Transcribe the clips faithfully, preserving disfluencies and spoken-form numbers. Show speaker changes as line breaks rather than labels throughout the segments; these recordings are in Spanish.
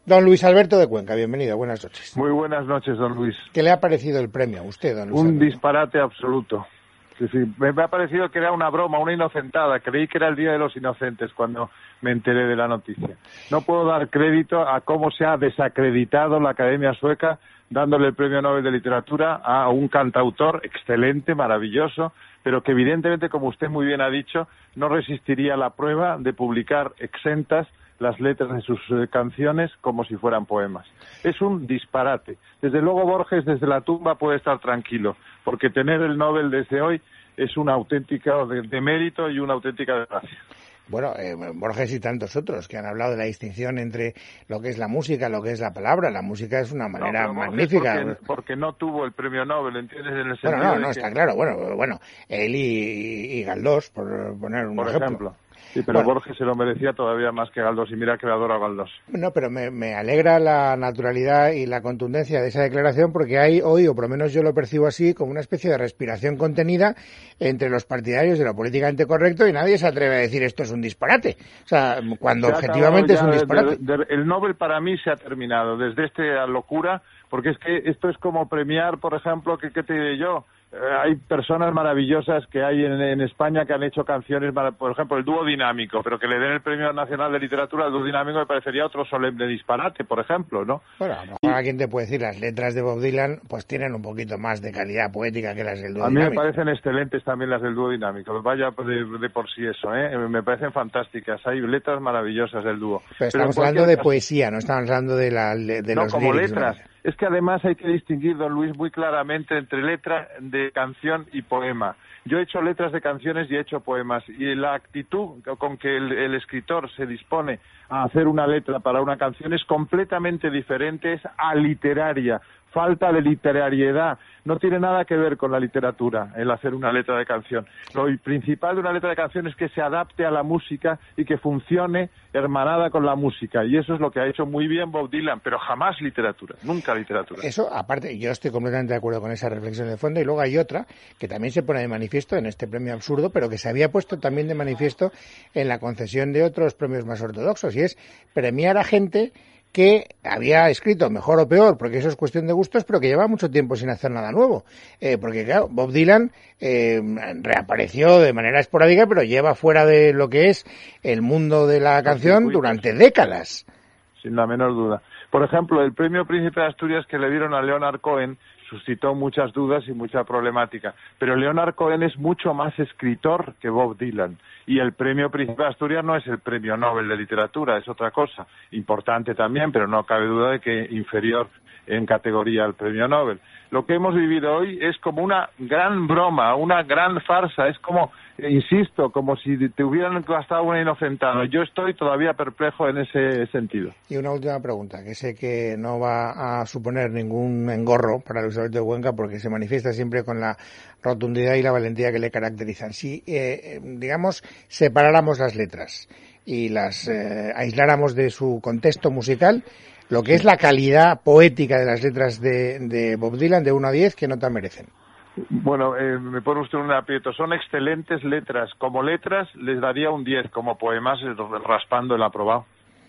Don Luis Alberto de Cuenca, bienvenido, buenas noches.
Muy buenas noches, don Luis.
¿Qué le ha parecido el premio a usted, don Luis
Un
Alberto?
disparate absoluto. Sí, sí. Me, me ha parecido que era una broma, una inocentada. Creí que era el Día de los Inocentes cuando me enteré de la noticia. No puedo dar crédito a cómo se ha desacreditado la Academia Sueca dándole el Premio Nobel de Literatura a un cantautor excelente, maravilloso, pero que evidentemente, como usted muy bien ha dicho, no resistiría la prueba de publicar exentas las letras de sus eh, canciones como si fueran poemas. Es un disparate. Desde luego Borges desde la tumba puede estar tranquilo, porque tener el Nobel desde hoy es una auténtica de, de mérito y una auténtica desgracia.
Bueno, eh, Borges y tantos otros que han hablado de la distinción entre lo que es la música, lo que es la palabra. La música es una manera
no,
magnífica.
Porque, porque no tuvo el premio Nobel, ¿entiendes? En el
bueno, no, no,
que...
está claro. Bueno, bueno, él y, y Galdós, por poner un
por
ejemplo.
ejemplo. Sí, pero
bueno,
Borges se lo merecía todavía más que Galdós, y mira que le adoro a Galdós.
No, pero me, me alegra la naturalidad y la contundencia de esa declaración, porque hay hoy, o por lo menos yo lo percibo así, como una especie de respiración contenida entre los partidarios de lo políticamente correcto, y nadie se atreve a decir esto es un disparate. O sea, cuando objetivamente es un disparate.
De, de, el Nobel para mí se ha terminado, desde esta locura, porque es que esto es como premiar, por ejemplo, que, ¿qué te diré yo? Hay personas maravillosas que hay en, en España que han hecho canciones, por ejemplo, el dúo dinámico, pero que le den el Premio Nacional de Literatura al dúo dinámico me parecería otro solemne disparate, por ejemplo, ¿no?
Bueno, a lo mejor y... alguien te puede decir, las letras de Bob Dylan pues tienen un poquito más de calidad poética que las del dúo dinámico.
A mí me parecen excelentes también las del dúo dinámico, vaya de, de por sí eso, ¿eh? Me parecen fantásticas, hay letras maravillosas del dúo.
Pero estamos pero hablando de caso... poesía, no estamos hablando de, la, de
no,
los
como
lyrics,
letras.
¿verdad?
Es que además hay que distinguir, don Luis, muy claramente entre letra de canción y poema. Yo he hecho letras de canciones y he hecho poemas, y la actitud con que el, el escritor se dispone a hacer una letra para una canción es completamente diferente, es aliteraria, falta de literariedad, no tiene nada que ver con la literatura el hacer una letra de canción. Lo principal de una letra de canción es que se adapte a la música y que funcione hermanada con la música, y eso es lo que ha hecho muy bien Bob Dylan, pero jamás literatura, nunca literatura.
Eso, aparte, yo estoy completamente de acuerdo con esa reflexión de fondo, y luego hay otra que también se pone de manifiesto en este premio absurdo, pero que se había puesto también de manifiesto en la concesión de otros premios más ortodoxos, y es premiar a gente que había escrito mejor o peor, porque eso es cuestión de gustos, pero que lleva mucho tiempo sin hacer nada nuevo. Eh, porque, claro, Bob Dylan eh, reapareció de manera esporádica, pero lleva fuera de lo que es el mundo de la canción durante décadas.
Sin la menor duda. Por ejemplo, el premio Príncipe de Asturias que le dieron a Leonard Cohen suscitó muchas dudas y mucha problemática, pero Leonard Cohen es mucho más escritor que Bob Dylan, y el premio Príncipe de Asturias no es el premio Nobel de Literatura, es otra cosa, importante también, pero no cabe duda de que inferior en categoría al premio Nobel. Lo que hemos vivido hoy es como una gran broma, una gran farsa, es como, insisto, como si te hubieran gastado una inocentada. Yo estoy todavía perplejo en ese sentido.
Y una última pregunta, que sé que no va a suponer ningún engorro para Luis Alberto de Cuenca, porque se manifiesta siempre con la rotundidad y la valentía que le caracterizan. Si, eh, digamos, separáramos las letras y las eh, aisláramos de su contexto musical, lo que es la calidad poética de las letras de, de Bob Dylan, de uno a diez, ¿qué nota merecen?
Bueno, eh, me pone usted un aprieto. Son excelentes letras. Como letras les daría un diez, como poemas raspando el aprobado.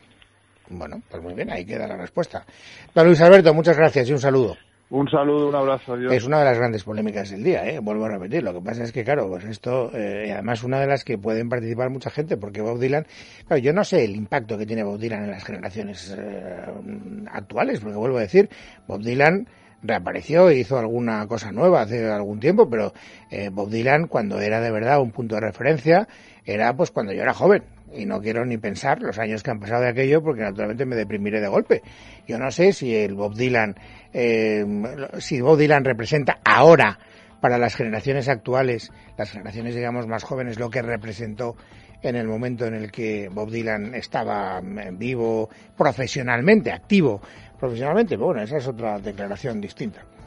Bueno, pues muy bien, ahí queda la respuesta. Don Luis Alberto, muchas gracias y un saludo.
Un saludo, un abrazo, adiós.
Es una de las grandes polémicas del día, ¿eh? Vuelvo a repetir. Lo que pasa es que, claro, pues esto, eh, además, una de las que pueden participar mucha gente, porque Bob Dylan, claro, yo no sé el impacto que tiene Bob Dylan en las generaciones eh, actuales, porque vuelvo a decir, Bob Dylan reapareció e hizo alguna cosa nueva hace algún tiempo, pero eh, Bob Dylan, cuando era de verdad un punto de referencia, era pues cuando yo era joven. Y no quiero ni pensar los años que han pasado de aquello, porque naturalmente me deprimiré de golpe. Yo no sé si el Bob Dylan, eh, si Bob Dylan representa ahora para las generaciones actuales, las generaciones digamos más jóvenes, lo que representó en el momento en el que Bob Dylan estaba en vivo, profesionalmente, activo profesionalmente. Pero bueno, esa es otra declaración distinta.